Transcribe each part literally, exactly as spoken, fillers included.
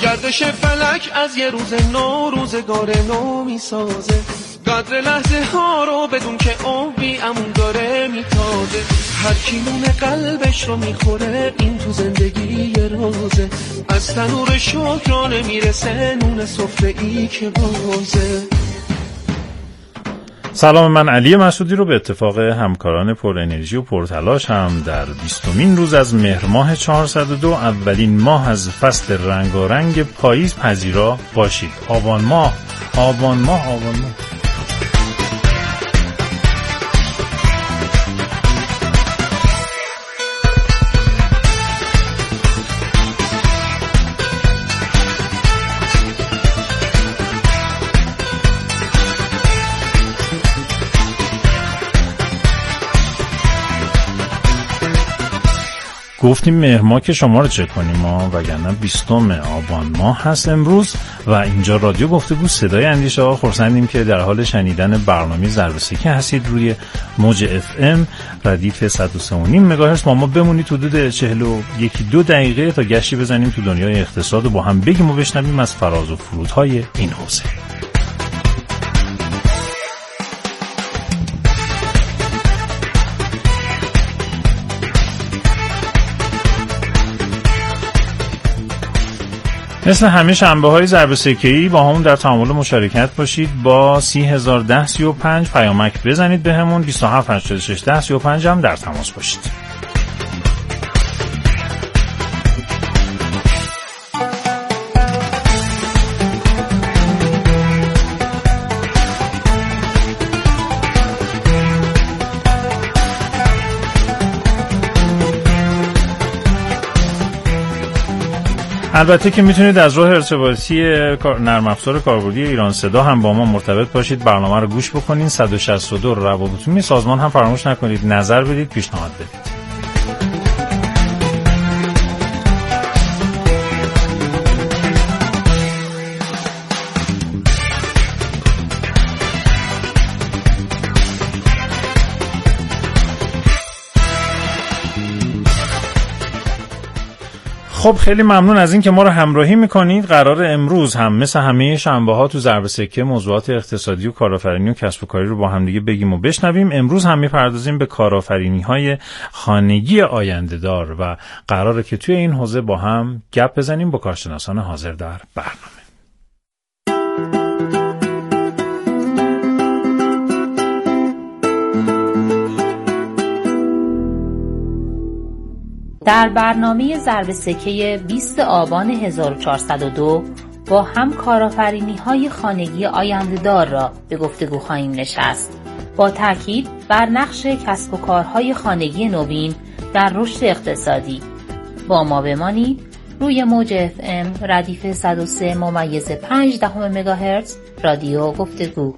گردش فلک از یه روز نو روزگار نو میسازه، قدر لحظه ها رو بدون که عمری امون داره میتازه. هر کی نون قلبش رو میخوره این تو زندگی یه روزه، از تنور شکرانه میرسه نون سفره ای که بازه. سلام، من علی مسعودی رو به اتفاق همکاران پر انرژی و پرتلاش هم در بیستمین روز از مهر ماه چهارصد و دو، اولین ماه از فصل رنگارنگ پاییز پذیرا باشید. آبان ماه، آبان ماه، آبان ماه. گفتیم مهر ماه که شما رو چک کنیم ما، وگرنه بیستم آبان ماه هست امروز و اینجا رادیو گفتگو صدای اندیشه ها. خرسندیم که در حال شنیدن برنامه ضرب سکه هستید روی موج اف ام ردیف صد و سه و نیم مگاهرتز. با ما بمونید حدود چهل و یکی دو دقیقه تا گشتی بزنیم تو دنیای اقتصاد و با هم بگیم و بشنویم از فراز و فرودهای این حوزه. مثل همه شنبه‌های ضرب سکه‌ای با همون در تعامل مشارکت باشید. با سی هزار و ده سی و پنج پیامک بزنید بهمون. بیست و هفت هشتاد و شش ده سی و پنج هم در تماس باشید. البته که میتونید از راه ارتباطی نرم افزار کاربردی ایران صدا هم با ما مرتبط باشید، برنامه رو گوش بکنید. صد و شصت و دو روابط عمومی سازمان هم فراموش نکنید، نظر بدید، پیشنهاد بدید. خب خیلی ممنون از این که ما رو همراهی میکنید. قرار امروز هم مثل همه شنبه ها تو ضرب سکه موضوعات اقتصادی و کارآفرینی و کسب و کاری رو با هم دیگه بگیم و بشنویم. امروز هم میپردازیم به کارآفرینی های خانگی آینده دار و قراره که توی این حوزه با هم گپ بزنیم با کارشناسان حاضر در برنامه. در برنامه ضرب سکه بیست آبان هزار و چهارصد و دو با هم کارآفرینی‌های خانگی آینده‌دار را به گفتگو خواهیم نشست، با تاکید بر نقش کسب و کارهای خانگی نوین در رشد اقتصادی. با ما بمانید. روی موج اف ام ردیف صد و سه ممیز پنج دهم مگاهرتز رادیو گفتگو.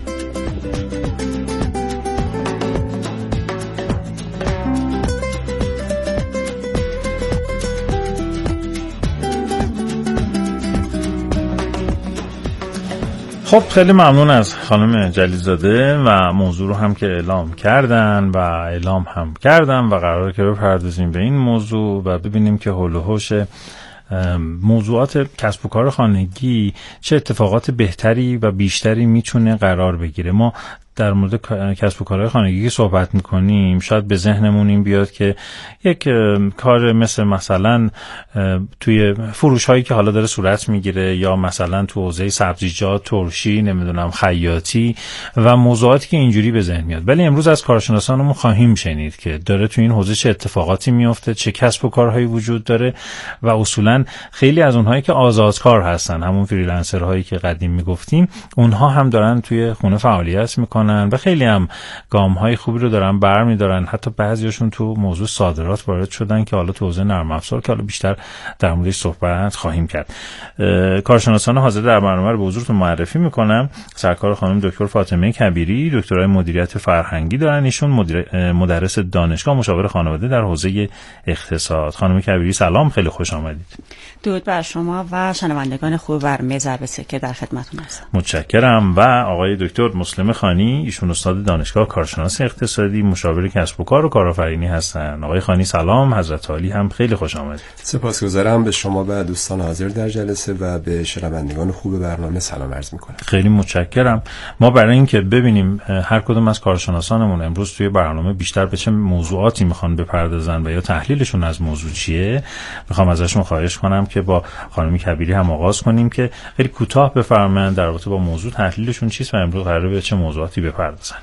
خب خیلی ممنون از خانم جلیل‌زاده و موضوع رو هم که اعلام کردن و اعلام هم کردن و قراره که بپردازیم به این موضوع و ببینیم که حول و حوش موضوعات کسب و کار خانگی چه اتفاقات بهتری و بیشتری میتونه قرار بگیره. ما در مورد کسب و کارهای خانگی که صحبت میکنیم شاید به ذهنمون این بیاد که یک کار مثل مثلا توی فروش هایی که حالا داره صورت میگیره یا مثلا تو حوزه سبزیجات، ترشی، نمیدونم خیاطی و موضوعاتی که اینجوری به ذهن میاد. ولی امروز از کارشناسانمون خواهیم شنید که داره تو این حوزه چه اتفاقاتی میفته، چه کسب و کارهایی وجود داره و اصولا خیلی از اونهایی که آزادکار هستن، همون فریلنسرهایی که قدیم میگفتیم، اونها هم دارن توی خونه فعالیت میکنن و خیلی هم گام‌های خوبی رو دارن برمی‌دارن. حتی بعضیاشون تو موضوع صادرات وارد شدن که حالا تو حوزه نرم افزار که حالا بیشتر در موردش صحبت خواهیم کرد. کارشناسان حاضر در برنامه رو به حضورتون معرفی می‌کنم. سرکار خانم دکتر فاطمه کبیری، دکترای مدیریت فرهنگی دارن. ایشون مدرس دانشگاه، مشاور خانواده در حوزه اقتصاد. خانم کبیری سلام، خیلی خوش آمدید. درود بر شما و شنوندگان خوب برنامه ضرب سکه در خدمتتون هستم. متشکرم. و آقای دکتر مسلم خانی، خانی. ایشون استاد دانشگاه کارشناسی اقتصادی، مشاور کسب و کار و کارآفرینی هستن. آقای خانی سلام، حضرت عالی هم خیلی خوش آمدید. سپاسگزارم به شما و دوستان حاضر در جلسه و به شنوندگان خوب برنامه سلام عرض می‌کنم. خیلی متشکرم. ما برای اینکه ببینیم هر کدوم از کارشناسانمون امروز توی برنامه بیشتر به چه موضوعاتی میخوان بپردازن و یا تحلیلشون از موضوع چیه، میخوام ازشون خواهش کنم که با خانم کبیری هم آغاز کنیم که خیلی کوتاه بفرمایند در رابطه با موضوع تحلیلشون چیست و امروز قراره به چه موضوعاتی بپردازن.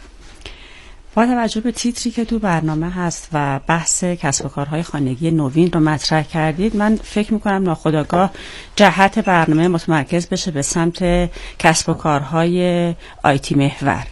با توجه به تیتری که تو برنامه هست و بحث کسب و کارهای خانگی نوین رو مطرح کردید، من فکر میکنم ناخودآگاه جهت برنامه متمرکز بشه به سمت کسب و کارهای آیتی محور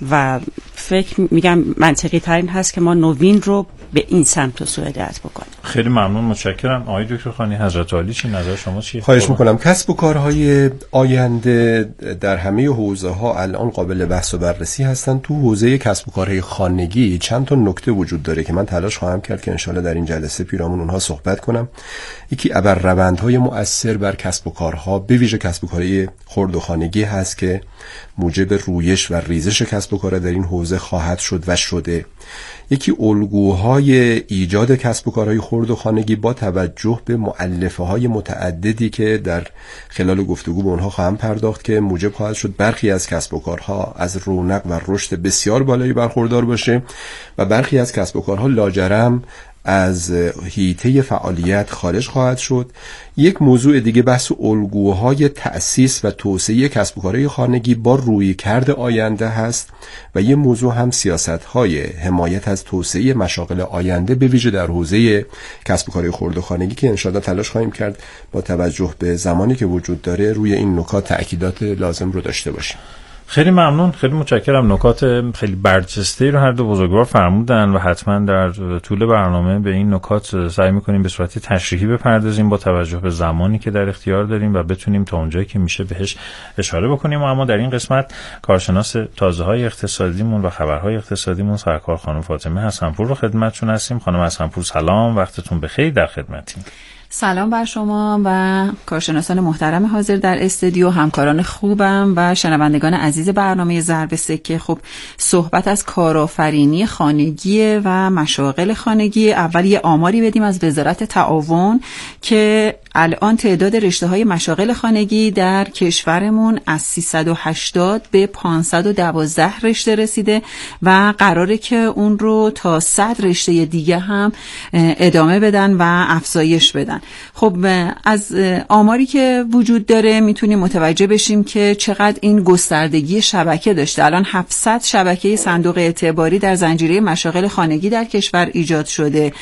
و فکر میگم منطقی ترین هست که ما نوین رو به این سمت سو هدایت بکنیم. خیلی ممنون، متشکرم. آقای دکتر خانی حضرت عالی چی نظر شما چیه؟ خواهش میکنم. کسب و کارهای آینده در همه حوزه ها الان قابل بحث و بررسی هستن. تو حوزه کسب و کارهای خانگی چند تا نکته وجود داره که من تلاش خواهم کرد که انشالله در این جلسه پیرامون اونها صحبت کنم. یکی ابرروندهای مؤثر بر کسب و کارها به ویژه کسب و کارهای خرد و خانگی هست که موجب رویش و ریزش کسب و کار در این حوزه خواهد شد و شده. یکی الگوهای ایجاد کسب و کارهای خرد و خانگی با توجه به مؤلفه‌های متعددی که در خلال گفتگو به اونها خواهم پرداخت که موجب خواهد شد برخی از کسب و کارها از رونق و رشد بسیار بالایی برخوردار باشه و برخی از کسب و کارها لاجرم از حیطه فعالیت خارج خواهد شد. یک موضوع دیگه بحث الگوهای تأسیس و توسعه کسب و کارهای خانگی با رویکرد آینده هست و یه موضوع هم سیاست‌های حمایت از توسعه مشاغل آینده به ویژه در حوزه کسب و کارهای خرد و خانگی که انشاءالله تلاش خواهیم کرد با توجه به زمانی که وجود داره روی این نکات تأکیدات لازم رو داشته باشیم. خیلی ممنون، خیلی متشکرم. نکات خیلی برجسته‌ای رو هر دو بزرگوار فرمودن و حتما در طول برنامه به این نکات سعی می‌کنیم به صورت تشریحی بپردازیم با توجه به زمانی که در اختیار داریم و بتونیم تا اونجایی که میشه بهش اشاره بکنیم. اما در این قسمت کارشناس تازه‌های اقتصادیمون و خبرهای اقتصادیمون سرکار خانم فاطمه حسن‌پور رو خدمتتون هستیم. خانم حسن‌پور سلام، وقتتون بخیر، در خدمتیم. سلام بر شما و کارشناسان محترم حاضر در استودیو، همکاران خوبم و شنوندگان عزیز برنامه ضرب سکه. خب صحبت از کارآفرینی خانگی و مشاغل خانگی. اول یه آماری بدیم از وزارت تعاون که الان تعداد رشته‌های مشاغل خانگی در کشورمون از سیصد و هشتاد به پانصد و دوازده رشته رسیده و قراره که اون رو تا صد رشته دیگه هم ادامه بدن و افزایش بدن. خب از آماری که وجود داره میتونیم متوجه بشیم که چقدر این گستردگی شبکه داشته. الان هفتصد شبکه صندوق اعتباری در زنجیره مشاغل خانگی در کشور ایجاد شده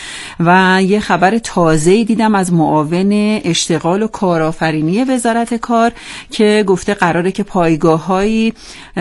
و یه خبر تازه‌ای دیدم از معاون اشتغال و کارآفرینی وزارت کار که گفته قراره که پایگاه‌هایی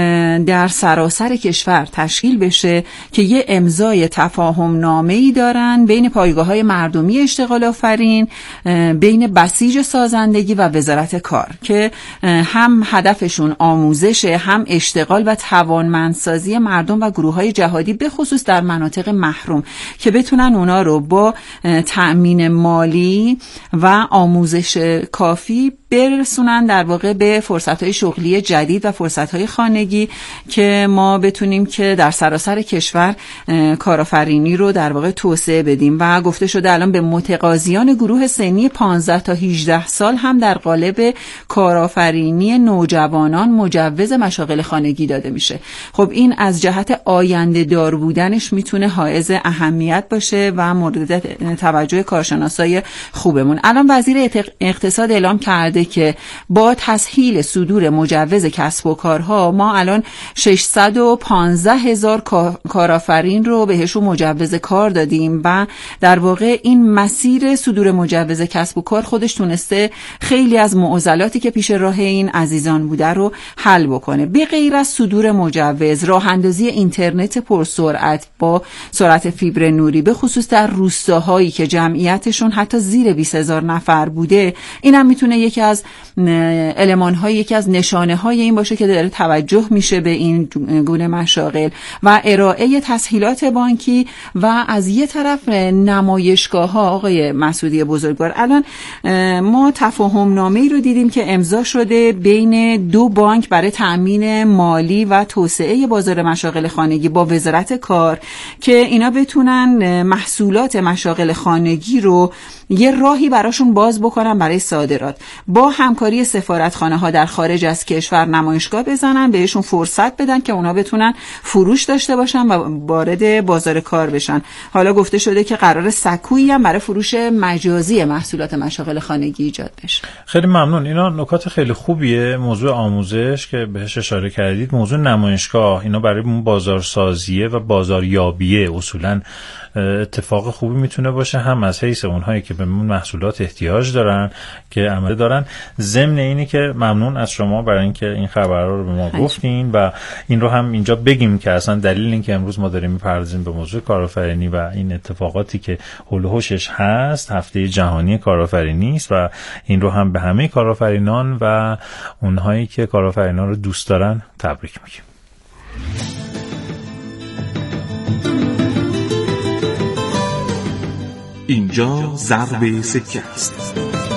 در سراسر کشور تشکیل بشه که یه امضای تفاهم نامه‌ای دارن بین پایگاه‌های مردمی اشتغال آفرین، بین بسیج سازندگی و وزارت کار که هم هدفشون آموزش، هم اشتغال و توانمندسازی مردم و گروه‌های جهادی به خصوص در مناطق محروم که بتونن اونا رو با تأمین مالی و آموزش کافی برسونن در واقع به فرصت‌های شغلی جدید و فرصت‌های خانگی که ما بتونیم که در سراسر کشور کارآفرینی رو در واقع توسعه بدیم. و گفته شده الان به متقاضیان گروه سنی پانزده تا هجده سال هم در قالب کارآفرینی نوجوانان مجوز مشاغل خانگی داده میشه. خب این از جهت آینده دار بودنش میتونه حائز اهمیت باشه و مورد توجه کارشناسای خوبمون. الان وزیر اقتصاد اعلام کرده که با تسهیل صدور مجوز کسب و کارها ما الان ششصد و پانزده هزار کارآفرین رو بهشون مجوز کار دادیم و در واقع این مسیر صدور مجوز کسب و کار خودش تونسته خیلی از معضلاتی که پیش راه این عزیزان بوده رو حل بکنه. به غیر از صدور مجوز، راه اندازی اینترنت پرسرعت با سرعت فیبر نوری به خصوص در روستاهایی که جمعیتشون حتی زیر بیست هزار نفر بوده، اینم میتونه یکی از المان‌های یکی از نشانه‌های این باشه که داره توجه میشه به این گونه مشاغل و ارائه تسهیلات بانکی و از یه طرف نمایشگاه‌ها. آقای مسعودی بزرگوار، الان ما تفاهم نامه‌ای رو دیدیم که امضا شده بین دو بانک برای تأمین مالی و توسعه بازار مشاغل خانگی با وزارت کار که اینا بتونن محصولات مشاغل خانگی رو یه راهی براشون باز بکنن برای صادرات. با همکاری سفارتخانه ها در خارج از کشور نمایشگاه بزنن، بهشون فرصت بدن که اونا بتونن فروش داشته باشن و وارد بازار کار بشن. حالا گفته شده که قرار سکویی هم برای فروش مجازی محصولات مشاغل خانگی ایجاد بشه. خیلی ممنون. اینا نکات خیلی خوبیه. موضوع آموزش که بهش اشاره کردید، موضوع نمایشگاه، اینا برای بازارسازیه و بازاریابیه اصولاً اتفاق خوبی میتونه باشه، هم از حیث اونهایی که به محصولات احتیاج دارن که عمله دارن. ضمن اینی که ممنون از شما برای اینکه این خبرها رو به ما گفتین و این رو هم اینجا بگیم که اصلا دلیل این که امروز ما داریم میپردازیم به موضوع کارآفرینی و این اتفاقاتی که حول و حوشش هست، هفته جهانی کارآفرینی است و این رو هم به همه کارآفرینان و اونهایی که کارآفرینان رو دوست دارن تبریک میگیم. اینجا ضرب سکه است.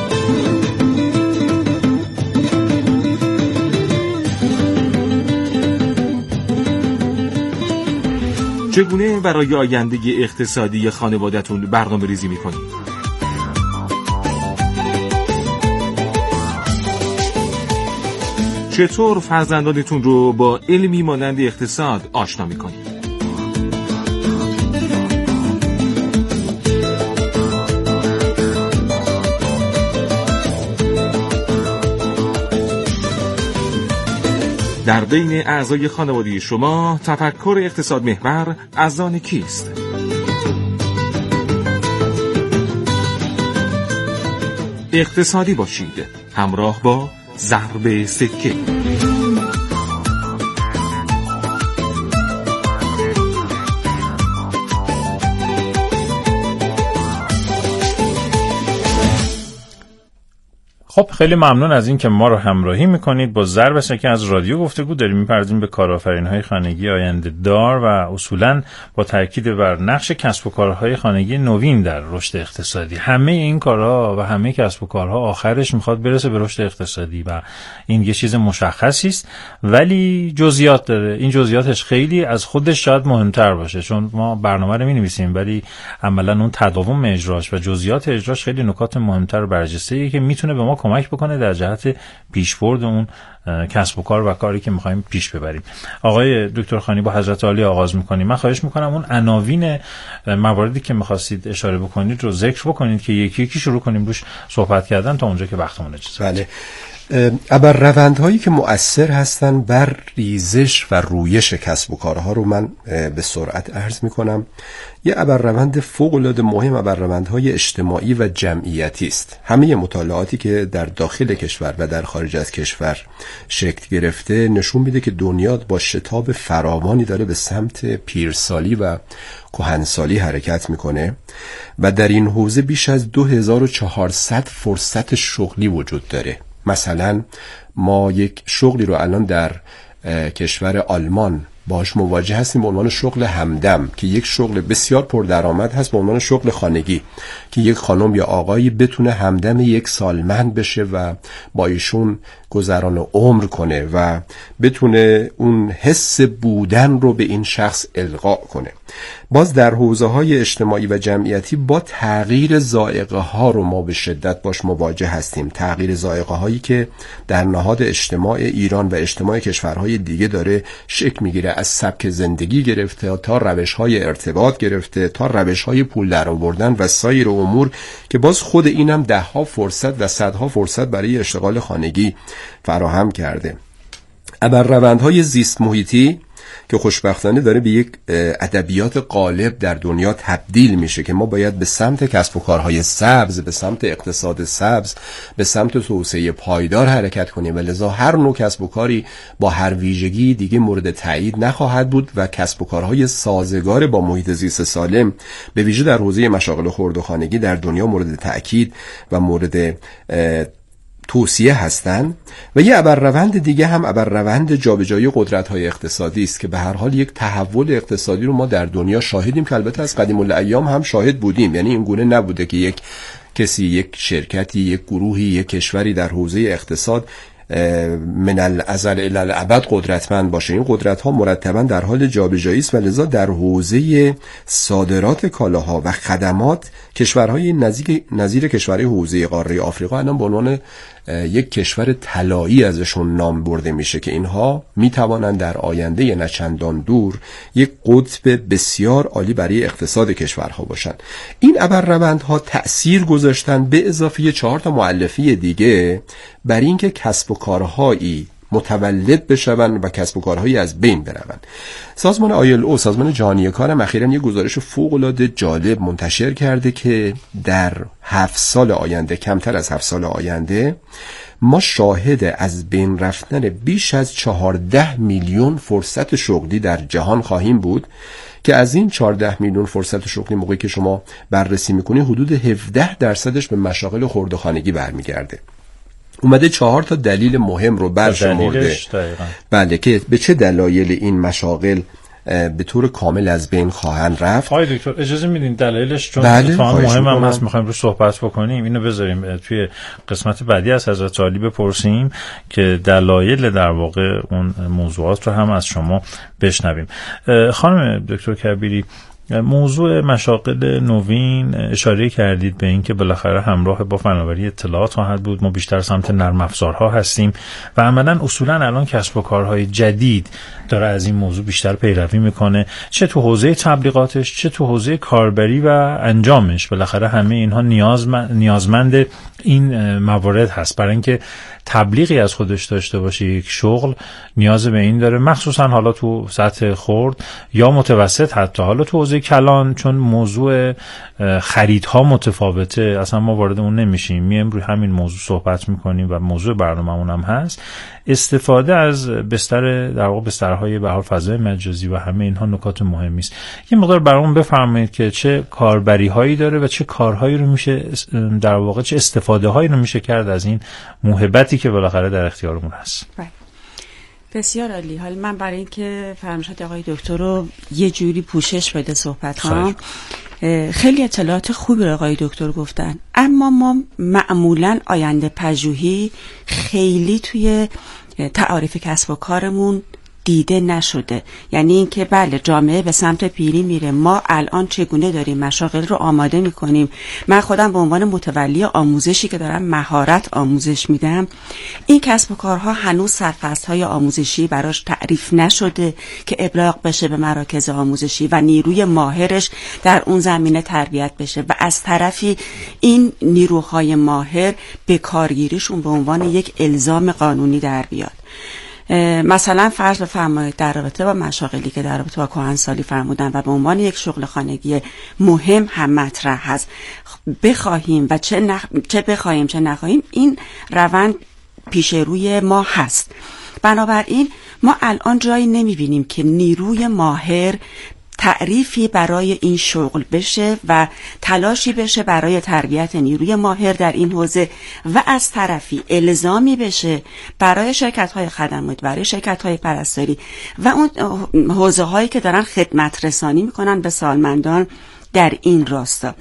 چگونه برای آینده اقتصادی خانواده‌تون برنامه ریزی می‌کنید؟ چطور فرزندانتون رو با علمی مانند اقتصاد آشنا می‌کنید؟ در بین اعضای خانواده شما تفکر اقتصاد محور از آن کیست؟ اقتصادی باشید، همراه با ضرب سکه. خب خیلی ممنون از این که ما رو همراهی میکنید. با ضرب سکه از رادیو گفتگو داریم میپردازیم به کارآفرین‌های خانگی آینده دار و اصولاً با تاکید بر نقش کسب و کارهای خانگی نوین در رشد اقتصادی. همه این کارها و همه کسب و کارها آخرش میخواد برسه به رشد اقتصادی و این یه چیز مشخصی است، ولی جزئیات داره. این جزئیاتش خیلی از خودش شاید مهمتر باشه، چون ما برنامه رو می‌نویسیم ولی عملاً اون تداوم اجراش و جزئیات اجراش خیلی نکات مهمتر و برجسته‌ایه که میتونه به ما کمک بکنه در جهت پیشبرد اون کسب و کار و کاری که می‌خوایم پیش ببریم. آقای دکتر خانی، با حضرت عالی آغاز می‌کنیم. من خواهش می‌کنم اون عناوین مواردی که می‌خواستید اشاره بکنید رو ذکر بکنید که یکی یکی شروع کنیم روش صحبت کردن تا اونجا که وقتمون اجازه بده. بله. ابر روندهایی که مؤثر هستن بر ریزش و رویش کسب و کارها رو من به سرعت عرض میکنم. یه ابر روند فوق العاده مهم ابر روندهای اجتماعی و جمعیتی است. همه مطالعاتی که در داخل کشور و در خارج از کشور شکل گرفته نشون میده که دنیا با شتاب فراوانی داره به سمت پیرسالی و کهنسالی حرکت میکنه و در این حوزه بیش از دو هزار و چهارصد فرصت شغلی وجود داره. مثلا ما یک شغلی رو الان در کشور آلمان باهاش مواجه هستیم به عنوان شغل همدم که یک شغل بسیار پردرآمد هست، به عنوان شغل خانگی که یک خانم یا آقایی بتونه همدم یک سالمند بشه و با ایشون گذران عمر کنه و بتونه اون حس بودن رو به این شخص القا کنه. باز در حوزه های اجتماعی و جمعیتی با تغییر ذائقه ها رو ما به شدت باش مواجه هستیم. تغییر ذائقه هایی که در نهاد اجتماع ایران و اجتماع کشورهای دیگه داره شکل میگیره، از سبک زندگی گرفته تا روش های ارتباط گرفته تا روش های پول در آوردن و سایر امور که باز خود اینم ده ها فرصت و صدها فرصت برای اشتغال خانگی فراهم کرده. ابر روندهای زیست محیطی که خوشبختانه داره به یک ادبیات غالب در دنیا تبدیل میشه که ما باید به سمت کسب و کارهای سبز، به سمت اقتصاد سبز، به سمت توسعه پایدار حرکت کنیم و لذا هر نوع کسب و کاری با هر ویژگی دیگه مورد تایید نخواهد بود و کسب و کارهای سازگار با محیط زیست سالم به ویژه در حوزه مشاغل خرد و خانگی در دنیا مورد تأکید و مورد توصیه هستند و یه ابرروند دیگه هم ابرروند جابجایی قدرت‌های اقتصادی است که به هر حال یک تحول اقتصادی رو ما در دنیا شاهدیم که البته از قدیم الایام هم شاهد بودیم. یعنی این گونه نبوده که یک کسی، یک شرکتی، یک گروهی، یک کشوری در حوزه اقتصاد من الازل الی الابد قدرتمند باشه. این قدرت ها مرتبا در حال جابجایی است و لذا در حوزه صادرات کالاها و خدمات کشورهای نزدیک نظیر کشورهای حوزه قاره آفریقا الان به عنوان یک کشور طلایی ازشون نام برده میشه که اینها میتوانند در آینده نه چندان دور یک قطب بسیار عالی برای اقتصاد کشورها باشند. این ابرروندها تأثیر گذاشتن به اضافه چهار تا مؤلفه دیگه بر اینکه کسب و کارهایی متولد بشوند و کسب و کارهایی از بین بروند. سازمان آی ال او، سازمان جهانی کار، هم اخیراً یک گزارش فوق‌العاده جالب منتشر کرده که در هفت سال آینده، کمتر از هفت سال آینده، ما شاهد از بین رفتن بیش از چهارده میلیون فرصت شغلی در جهان خواهیم بود که از این چهارده میلیون فرصت شغلی موقعی که شما بررسی میکنی حدود هفده درصدش به مشاغل خرد و خانگی برمیگرده. اومده چهار تا دلیل مهم رو برشمرده. بله که به چه دلایل این مشاغل به طور کامل از بین خواهند رفت. آقای دکتر اجازه میدین دلایلش چون بله، مهم هم هست، میخوایم روش صحبت بکنیم. اینو بذاریم توی قسمت بعدی از حضرت عالی بپرسیم که دلایل در واقع اون موضوعات رو هم از شما بشنویم. خانم دکتر کبیری، موضوع مشاغل نوین اشاره کردید به این که بالاخره همراه با فناوری اطلاعات خواهد بود. ما بیشتر سمت نرم افزارها هستیم و عملاً اصولاً الان کسب و کارهای جدید داره از این موضوع بیشتر پیروی میکنه، چه تو حوزه تبلیغاتش چه تو حوزه کاربری و انجامش. بالاخره همه اینها نیازمند نیازمند این موارد هست. برای اینکه تبلیغی از خودش داشته باشه یک شغل نیاز به این داره، مخصوصا حالا تو سطح خرد یا متوسط، حتی حالا تو حوزه کلان، چون موضوع خریدها متفاوته. اصلا ما وارد اون نمیشیم، میایم روی همین موضوع صحبت میکنیم و موضوع برنامه‌مون هم هست استفاده از بستر در واقع بسترهای به حال فضای مجازی و همه اینها نکات مهمی است. یه مقدار برامون بفرمایید که چه کاربری هایی داره و چه کارهایی رو میشه در واقع چه استفاده هایی رو میشه کرد از این موهبتی که بالاخره در اختیارمون هست. بسیار عالی. حالا من برای اینکه فرمایشات آقای دکتر رو یه جوری پوشش بده صحبت ها، خیلی اطلاعات خوبی رو آقای دکتر گفتن، اما ما معمولاً آینده پژوهی خیلی توی تعاریف کسب و کارمون دیده نشده. یعنی اینکه بله جامعه به سمت پیری میره، ما الان چگونه داریم مشاغل رو آماده میکنیم. من خودم به عنوان متولی آموزشی که دارم مهارت آموزش میدم، این کسب و کارها هنوز سرفصل‌های آموزشی براش تعریف نشده که ابلاغ بشه به مراکز آموزشی و نیروی ماهرش در اون زمینه تربیت بشه و از طرفی این نیروهای ماهر به کارگیریشون به عنوان یک الزام قانونی در بیاد. مثلا فرض بفرمایید در رابطه با مشاغلی که در رابطه با کهنسالی فرمودن و به عنوان یک شغل خانگی مهم هم مطرح هست، بخواهیم و چه, نخ... چه بخواهیم چه نخواهیم این روند پیش روی ما هست. بنابراین ما الان جایی نمیبینیم که نیروی ماهر تعریفی برای این شغل بشه و تلاشی بشه برای تربیت نیروی ماهر در این حوزه و از طرفی الزامی بشه برای شرکت‌های خدمات، برای شرکت‌های پرستاری و اون حوزه هایی که دارن خدمت رسانی میکنن به سالمندان در این راستا،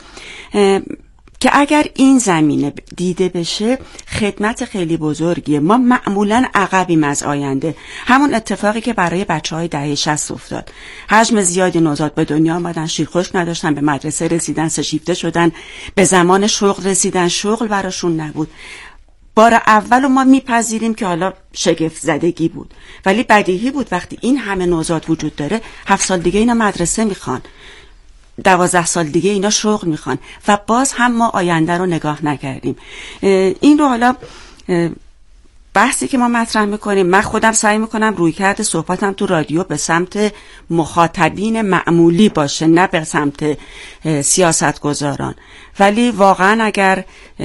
که اگر این زمینه دیده بشه خدمت خیلی بزرگیه. ما معمولاً عقبیم از آینده. همون اتفاقی که برای بچه‌های دهه شصت افتاد، حجم زیادی نوزاد به دنیا آمدن، شیرخشک نداشتن، به مدرسه رسیدن، سه‌شیفته شدن، به زمان شغل رسیدن، شغل براشون نبود. بار اول ما میپذیریم که حالا شگفت زدگی بود، ولی بدیهی بود وقتی این همه نوزاد وجود داره، هفت سال دیگه اینا مدرسه میخوان، دوازده سال دیگه اینا شغل میخوان و باز هم ما آینده رو نگاه نکردیم. این رو حالا بحثی که ما مطرح میکنیم، من خودم سعی میکنم روی کرده صحبتم تو رادیو به سمت مخاطبین معمولی باشه، نه به سمت سیاستگزاران، ولی واقعا اگر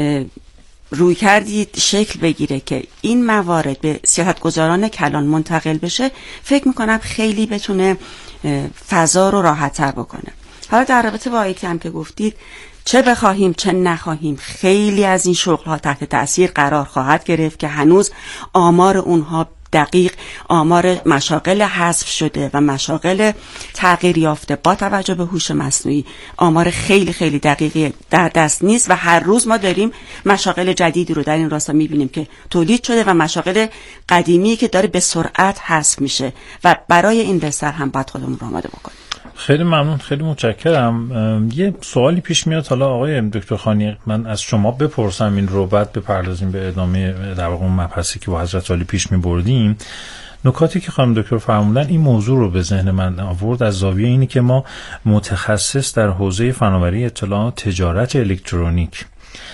روی کردید شکل بگیره که این موارد به سیاستگزاران کلان منتقل بشه، فکر میکنم خیلی بتونه فضا رو راحت‌تر بکنه. حالا در رابطه با آیتی هم که گفتید، چه بخواهیم چه نخواهیم خیلی از این شغل‌ها تحت تأثیر قرار خواهد گرفت که هنوز آمار اونها دقیق، آمار مشاغل حذف شده و مشاغل تغییر یافته با توجه به هوش مصنوعی آمار خیلی خیلی دقیقی در دست نیست و هر روز ما داریم مشاغل جدیدی رو در این راستا می‌بینیم که تولید شده و مشاغل قدیمی که داره به سرعت حذف میشه و برای این بستر هم باید خودمون رو آماده بکنیم. خیلی ممنون، خیلی متشکرم. یه سوالی پیش میاد، حالا آقای دکتر خانی من از شما بپرسم این رو، بعد بپردازیم به ادامه در واقع اون مبحثی که با حضرت عالی پیش می‌بردیم. نکاتی که خانم دکتر فرمودن این موضوع رو به ذهن من آورد از زاویه اینی که ما متخصص در حوزه فناوری اطلاعات تجارت الکترونیک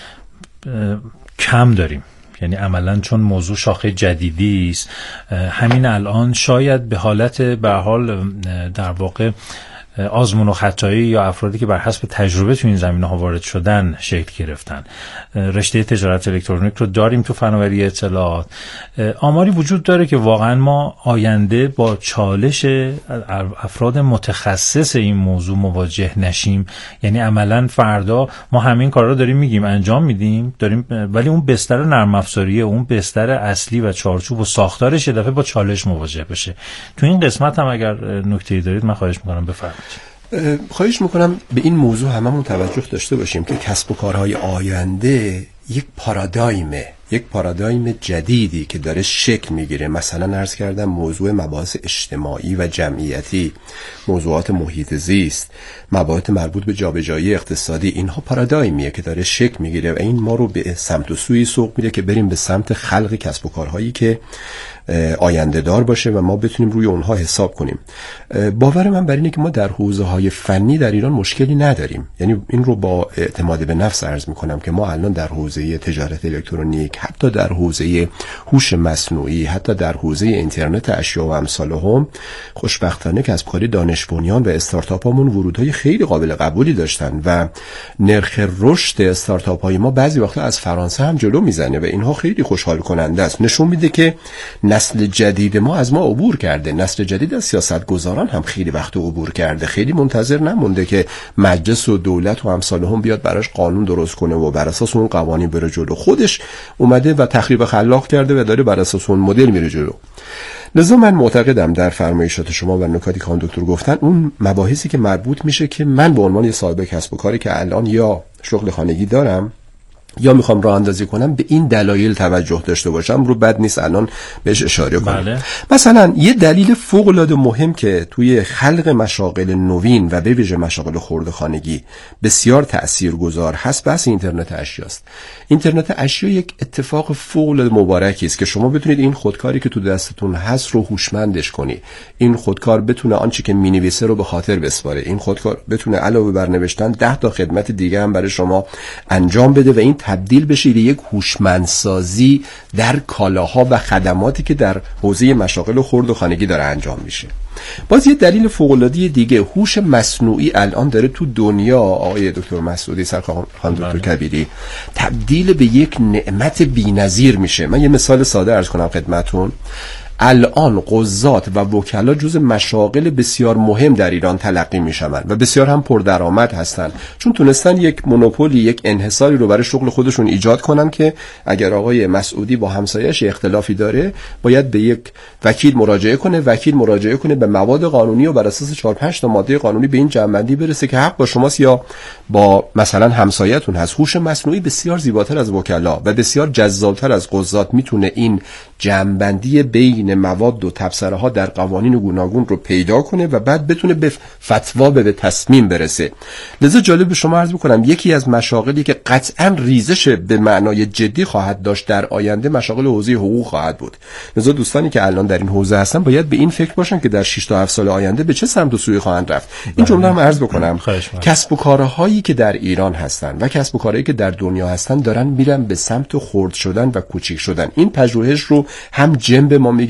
کم داریم. یعنی عملاً چون موضوع شاخه جدیدی است، همین الان شاید به حالت به حال در واقع آزمون و خطایی یا افرادی که بر حسب تجربه تو این زمینه‌ها وارد شدن شکل گرفتن. رشته تجارت الکترونیک رو داریم تو فناوری اطلاعات. آماری وجود داره که واقعا ما آینده با چالش افراد متخصص این موضوع مواجه نشیم. یعنی عملاً فردا ما همین کارا رو داریم میگیم انجام میدیم داریم، ولی اون بستر نرم افزاریه، اون بستر اصلی و چارچوب و ساختارش یه دفعه با چالش مواجه بشه. تو این قسمت هم اگر نکته‌ای دارید من خواهش می‌کنم بفرمایید. خواهش میکنم به این موضوع هممون توجه داشته باشیم که کسب و کارهای آینده یک پارادایمه، یک پارادایم جدیدی که داره شکل میگیره. مثلا عرض کردم موضوع مباحث اجتماعی و جمعیتی، موضوعات محیط زیست، مباحث مربوط به جابجایی اقتصادی، اینها پارادایمیه که داره شکل میگیره و این ما رو به سمت و سوی سوق میده که بریم به سمت خلق کسب و کارهایی که آینده دار باشه و ما بتونیم روی اونها حساب کنیم. باور من بر اینه که ما در حوزه‌های فنی در ایران مشکلی نداریم. یعنی این رو با اعتماد به نفس عرض میکنم که ما الان در حوزه تجارت الکترونیک، حتی در حوزه هوش مصنوعی، حتی در حوزه اینترنت اشیا و امثالهم، خوشبختانه کسب کاری دانش بنیان و استارتاپامون ورودهای خیلی قابل قبولی داشتن و نرخ رشد استارتاپ‌های ما بعضی وقتا از فرانسه هم جلو میزنه و اینها خیلی خوشحال کننده است. نشون میده که نسل جدید ما از ما عبور کرده. نسل جدید از سیاستگزاران هم خیلی وقت عبور کرده. خیلی منتظر نمونده که مجلس و دولت و امثالهم بیاد براش قانون درست کنه و بر اساس اون قوانین بره جلو. خودش اومده و تخریب خلاق کرده و داره بر اساس اون مدل میره جلو. لذا من معتقدم در فرمایشات شما و نکاتی که خانم دکتر گفتن، اون مباحثی که مربوط میشه که من به عنوان یه صاحب کسب و کاری که الان یا شغل خانگی دارم یا میخوام راه اندازی کنم، به این دلایل توجه داشته باشم، رو بد نیست الان بهش اشاره کنم. بله. مثلا یه دلیل فوق العاده مهم که توی خلق مشاغل نوین و به ویژه مشاغل خرده خانگی بسیار تاثیرگذار هست بحث اینترنت اشیاست. اینترنت اشیا یک اتفاق فوق العاده مبارکی است که شما بتونید این خودکاری که تو دستتون هست رو هوشمندش کنی. این خودکار بتونه آنچه که مینویسه رو به خاطر بسپاره. این خودکار بتونه علاوه بر نوشتن ده تا خدمت دیگه هم برای شما انجام بده و این تبدیل بشه به یک هوشمندسازی در کالاها و خدماتی که در حوزه مشاغل خرد و خانگی داره انجام میشه. باز یه دلیل فوق‌العاده دیگه، هوش مصنوعی الان داره تو دنیا، آقای دکتر مسعودی، سرکار خانم دکتر کبیری، تبدیل به یک نعمت بی‌نظیر میشه. من یه مثال ساده عرض کنم خدمتون. الان قضات و وکلا جز مشاغل بسیار مهم در ایران تلقی میشن و بسیار هم پردرآمد هستن، چون تونستن یک مونوپولی، یک انحصاری رو برای شغل خودشون ایجاد کنن که اگر آقای مسعودی با همسایه‌اش اختلافی داره باید به یک وکیل مراجعه کنه، وکیل مراجعه کنه به مواد قانونی و بر اساس چهار پنج تا ماده قانونی به این جمع‌بندی برسه که حق با شماست یا با مثلا همسایه‌تون هست. هوش مصنوعی بسیار زیباتر از وکلا و بسیار جذابتر از قضات میتونه این جمع‌بندی بین مواد و تبصره ها در قوانین گوناگون رو پیدا کنه و بعد بتونه به فتوا به تصمیم برسه. لذا جالب به شما عرض می‌کنم یکی از مشاغلی که قطعاً ریزش به معنای جدی خواهد داشت در آینده مشاغل حوزه حقوق خواهد بود. لذا دوستانی که الان در این حوزه هستن باید به این فکر باشن که در شش تا هفت سال آینده به چه سمت و سوی خواهند رفت. این جمله هم عرض بکنم، کسب و کارهایی که در ایران هستن و کسب و کارهایی که در دنیا هستن دارن میرن به سمت خرد شدن و کوچیک شدن. این پژوهش رو هم جنب ما میگه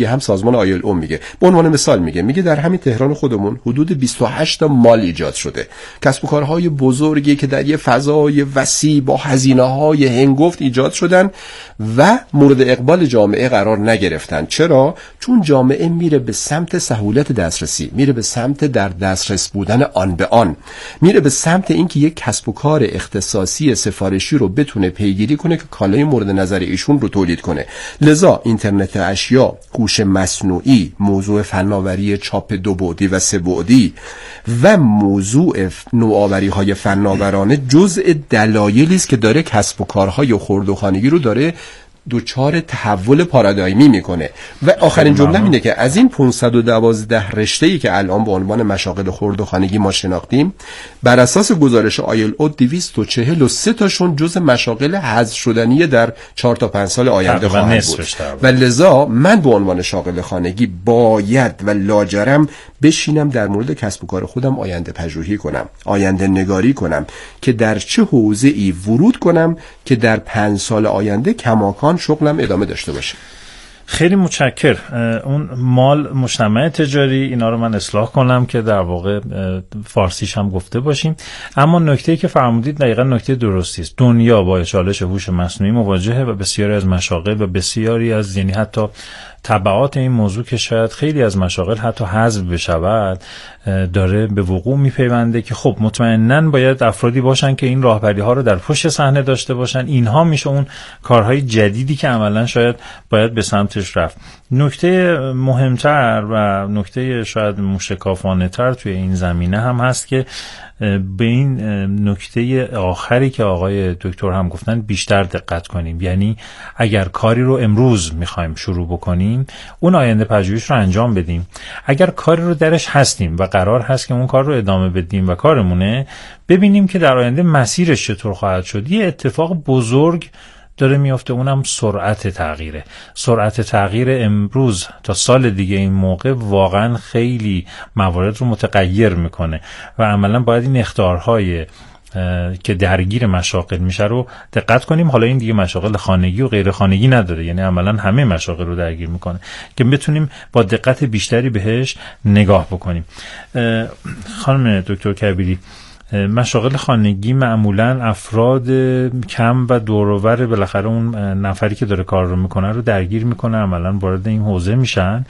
هم سازمان آی ال او میگه. به عنوان مثال میگه میگه در همین تهران خودمون حدود بیست و هشت تا مال ایجاد شده، کسب و کارهای بزرگی که در یه فضای وسیع با هزینه‌های هنگفت ایجاد شدن و مورد اقبال جامعه قرار نگرفتن. چرا؟ چون جامعه میره به سمت سهولت دسترسی، میره به سمت در دسترس بودن آن به آن، میره به سمت اینکه یک کسب و کار اختصاصی سفارشی رو بتونه پیگیری کنه که کالای مورد نظر ایشون رو تولید کنه. لذا اینترنت اشیا، هوش مصنوعی، موضوع فناوری چاپ دو بعدی و سه بعدی و موضوع نوآوری‌های فناورانه جزء دلایلی است که داره کسب و کارهای خرد و خانگی رو داره دوچار تحول پارادایمی میکنه. و آخرین جمله اینه که از این پانصد و دوازده رشته‌ای که الان به عنوان مشاغل خرد و خانگی ما شناختیم، بر اساس گزارش آی ال او دویست و چهل و سه تاشون جزء مشاغل حذف شدنی در چهار تا پنج سال آینده خواهند بود. و لذا من به عنوان شاغل خانگی باید و لاجرم بشینم در مورد کسب و کار خودم آینده پژوهی کنم، آینده نگاری کنم که در چه حوزه‌ای ورود کنم که در پنج سال آینده کماکان شغلم ادامه داشته باشه. خیلی متشکر. اون مال مجتمع تجاری اینا رو من اصلاح کنم که در واقع فارسیش هم گفته باشیم. اما نکته‌ای که فرمودید دقیقاً نکته درستی است. دنیا با چالش هوش مصنوعی مواجهه و بسیاری از مشاغل و بسیاری از یعنی حتی تبعات این موضوع که شاید خیلی از مشاغل حتی حذف بشود داره به وقوع میپیونده که خب مطمئناً باید افرادی باشن که این راهبری ها رو در پشت صحنه داشته باشن. اینها میشه اون کارهای جدیدی که عملاً شاید باید به سمتش رفت. نکته مهمتر و نکته شاید مشکافانه تر توی این زمینه هم هست که به این نکته آخری که آقای دکتر هم گفتن بیشتر دقت کنیم. یعنی اگر کاری رو امروز میخوایم شروع بکنیم اون آینده پژوهیش رو انجام بدیم. اگر کاری رو درش هستیم و قرار هست که اون کار رو ادامه بدیم و کارمونه، ببینیم که در آینده مسیرش چطور خواهد شد. یه اتفاق بزرگ داره میفته، اونم سرعت تغییره. سرعت تغییر امروز تا سال دیگه این موقع واقعا خیلی موارد رو متغیر میکنه و عملا باید این اخطارهای که درگیر مشاغل میشه رو دقت کنیم. حالا این دیگه مشاغل خانگی و غیر خانگی نداره، یعنی عملا همه مشاغل رو درگیر میکنه که بتونیم با دقت بیشتری بهش نگاه بکنیم. خانم دکتر کبیری، مشاغل خانگی معمولا افراد کم و دوروبر بالاخره اون نفری که داره کار رو میکنه رو درگیر میکنه، عملا وارد این حوزه میشن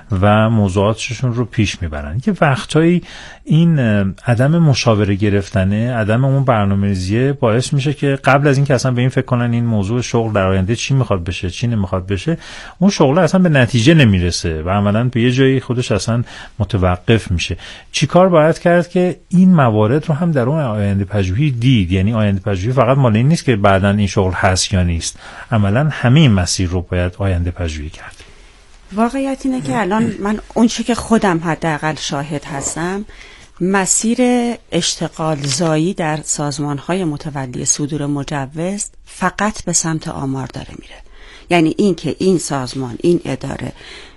و موضوعاتشون رو پیش میبرن. یه وقتایی این عدم مشاوره گرفتنه، عدم اون برنامه‌ریزی باعث میشه که قبل از این که اصلا به این فکر کنن این موضوع شغل در آینده چی میخواد بشه چی نمیخواد بشه، اون شغل اصلا به نتیجه نمیرسه و عملا به یه جایی خودش اصلا متوقف میشه. چیکار باید کرد که این موارد رو هم در اون آینده پژوهی دید؟ یعنی آینده پژوهی فقط مال این نیست که بعداً این شغل هست یا نیست، عملا همه این مسیر رو باید آینده پژوهی کرد. واقعیت اینه که الان من اون چی که خودم حداقل شاهد هستم، مسیر اشتغال زایی در سازمان‌های متولی صدور مجوز فقط به سمت آمار داره میره. یعنی این که این سازمان، این اداره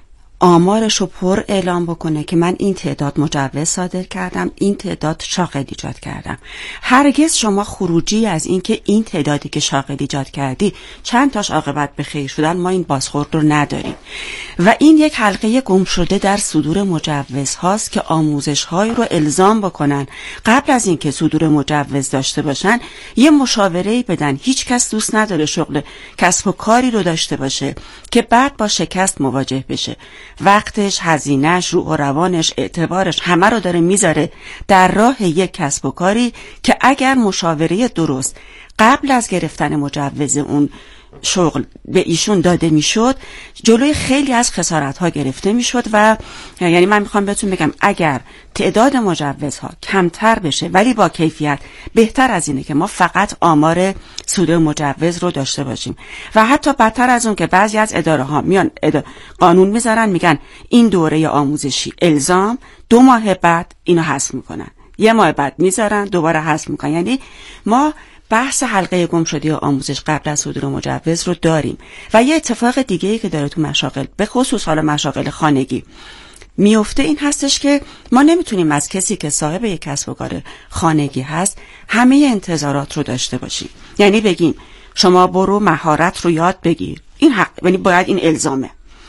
آمارش رو پر اعلام بکنه که من این تعداد مجوز صادر کردم، این تعداد شاغل ایجاد کردم. هرگز شما خروجی از این که این تعدادی که شاغل ایجاد کردی چند تاش عاقبت به خیر شدن، ما این بازخورد رو نداریم. و این یک حلقه گم شده در صدور مجوز هاست که آموزش های رو الزام بکنن قبل از این که صدور مجوز داشته باشن یه مشاوره‌ای بدن. هیچ کس دوست نداره شغل کسب و کاری رو داشته باشه که بعد با شکست مواجه بشه. وقتش، هزینه‌اش، روح و روانش، اعتبارش همه رو داره میذاره در راه یک کسب و کاری که اگر مشاوره درست قبل از گرفتن مجوز اون شغل به ایشون داده میشد، جلوی خیلی از خسارت‌ها گرفته میشد. و یعنی من میخوام بهتون بگم اگر تعداد مجوزها کمتر بشه ولی با کیفیت، بهتر از اینه که ما فقط آمار صدور مجوز رو داشته باشیم. و حتی بدتر از اون که بعضی از اداره ها میان اداره قانون میذارن میگن این دوره آموزشی الزام، دو ماه بعد اینو حذف میکنن، یه ماه بعد میذارن دوباره حذف میکنن. یعنی ما بحث حلقه گم شده آموزش قبل از صدور مجوز رو داریم. و یه اتفاق دیگه‌ای که داره تو مشاغل، به خصوص حالا مشاغل خانگی میفته، این هستش که ما نمیتونیم از کسی که صاحب یک کسب و کار خانگی هست همه انتظارات رو داشته باشیم. یعنی بگیم شما برو مهارت رو یاد بگیر، این حق، یعنی باید این الزامه.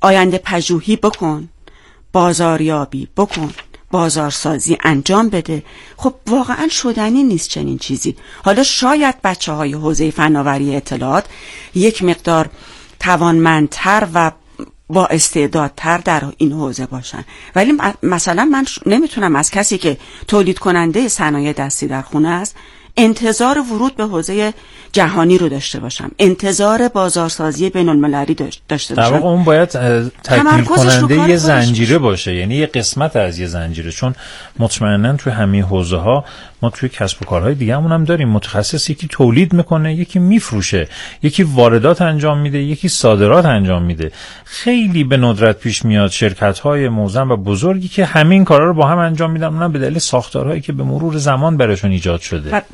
آینده پژوهی بکن، بازاریابی بکن، بازارسازی انجام بده. خب واقعا شدنی نیست چنین چیزی. حالا شاید بچه های حوزه فناوری اطلاعات یک مقدار توانمندتر و با استعدادتر در این حوزه باشن، ولی مثلا من نمیتونم از کسی که تولید کننده صنایع دستی در خونه است انتظار ورود به حوزه جهانی رو داشته باشم، انتظار بازارسازی بین المللی داشته باشم. در واقع اون باید تکمیل کننده یه زنجیره باشه، یعنی یه قسمت از یه زنجیره، چون مطمئنا توی همه حوزه ها ما توی کسب و کارهای دیگه همون هم داریم متخصص یکی تولید میکنه، یکی میفروشه، یکی واردات انجام میده، یکی صادرات انجام میده. خیلی به ندرت پیش میاد شرکت های موزن و بزرگی که همین کارا رو با هم انجام میدن، اونم به دلیل ساختارهایی که به مرور زمان براشون ایجاد شده.